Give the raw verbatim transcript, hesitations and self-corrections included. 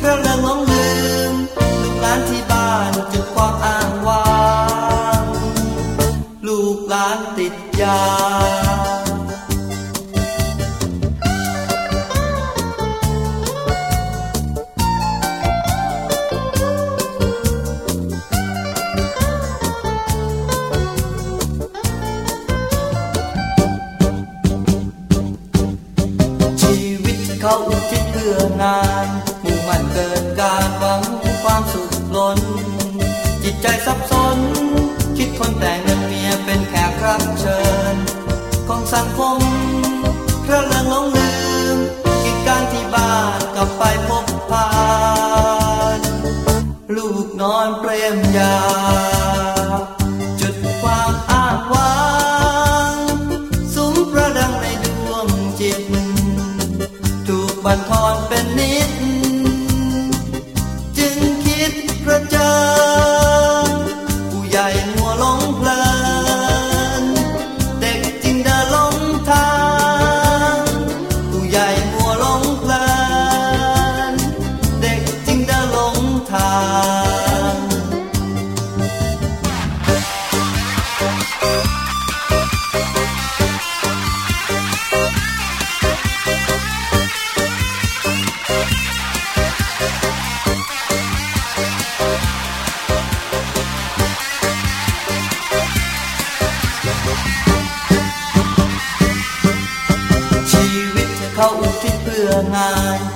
ระเริงหลงลืมลูกหลานที่บ้านจุดความอ้างว้างลูกหลานติดยาเขาอุทิศเพื่องานมุ่งมั่นเกินการหวังความสุขล้นจิตใจสับสนคิดคนแต่งเงินเมียเป็นแขกรับเชิญของสังคมเพราะเรื่องหลงลืมกิจการที่บ้านกลับไปพบพานลูกนอนเปรมยาจุดความอ้างว้างสุมประดังในดวงจิตถูกบั่นทอนเป็นนิดจึงคิดกระเจิงผู้ใหญ่มัวหลงเพลินเด็กจึงเดินหลงทางผู้ใหญ่มัวหลงเพลินเด็กจึงเดินหลงทางชีวิตเขาอุทิศเพื่องาน